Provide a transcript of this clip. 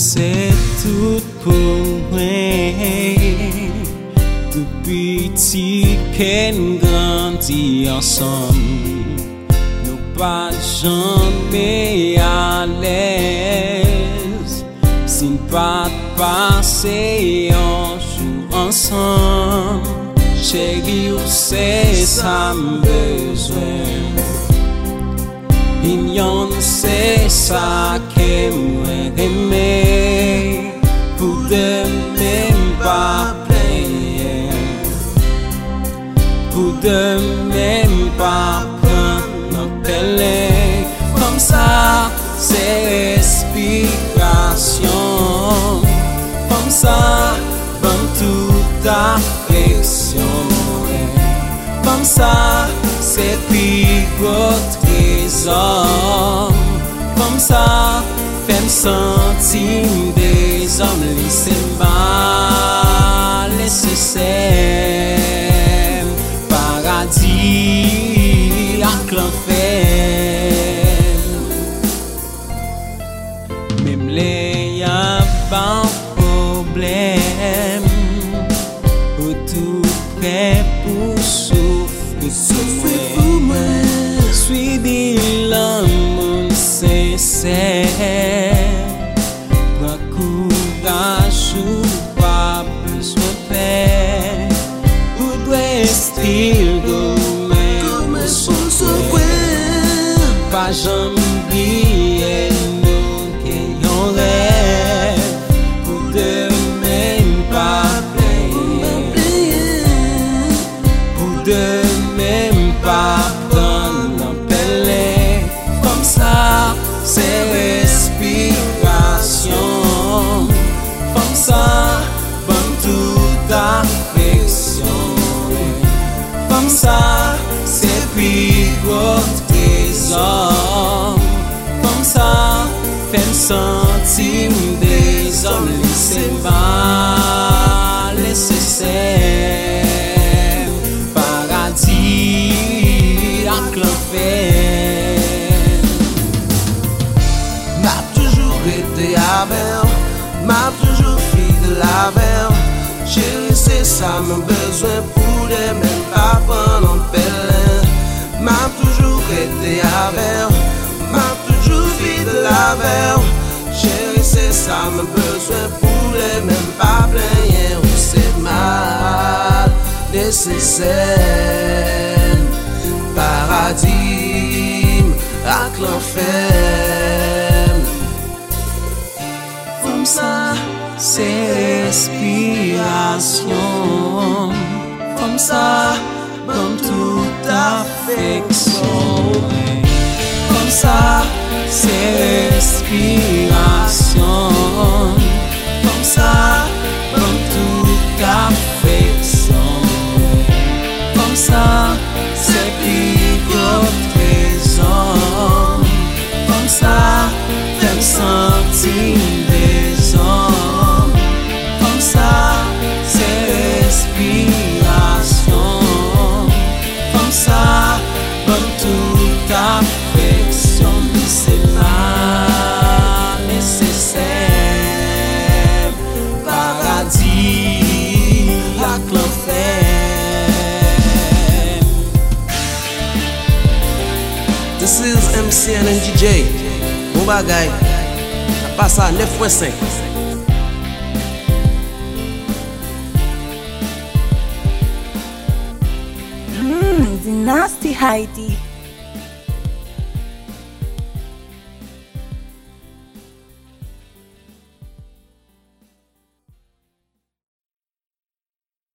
c'est tout pour moi. Tout petit qu'on grandit ensemble, nous pas jamais à l'aise. Si nous pas passer un jour ensemble, chérie, c'est ça me besoin. Ignon, c'est ça que moi aimer, pour de même pas plaire, pour de même pas prendre un pelé. Comme ça, c'est respiration. Comme ça, dans toute affection. Comme ça, c'est plus gros trésor. Comme ça, fais-moi sentir des hommes laissez-moi nécessaire. Paradis à l'enfer. Même les y'a pas problème, ou tout prêt pour souffrir pour moi. Suis l'amour sincère, prends courage ou pas besoin de paix, ou doit style comme son souhait. Pas jamais oublier nous qui on rêve, pour de même pas plaire, pour de même pas prendre un pelé. Comme ça, c'est respiration. Comme ça, bonne toute affection. Comme ça, c'est plus gros trésor. Comme ça, fais-moi sentir des hommes laissez-moi nécessaire. Paradis à l'enfer. M'a toujours été avec, m'a toujours fidèle avec. Chérie, c'est ça mon besoin pour les mêmes pas prendre en pèlerin. M'a toujours été avec, m'a toujours fidèle avec. Chérie, c'est ça mon besoin pour les mêmes pas plaigner. Ou c'est mal nécessaire. Paradis à l'enfer. Comme ça, c'est respiration. Comme ça, comme toute affection. Comme ça, c'est respiration. Comme ça, comme toute affection. Comme ça, c'est plus gros trésor. Comme ça, fais-moi sentir des hommes. Comme ça, c'est respiration. Comme ça, comme toute affection. C'est là nécessaire. Paradis à l'enfer. This is MCN and DJ. Bon bagay. A passe à 9.5. The nasty Heidi.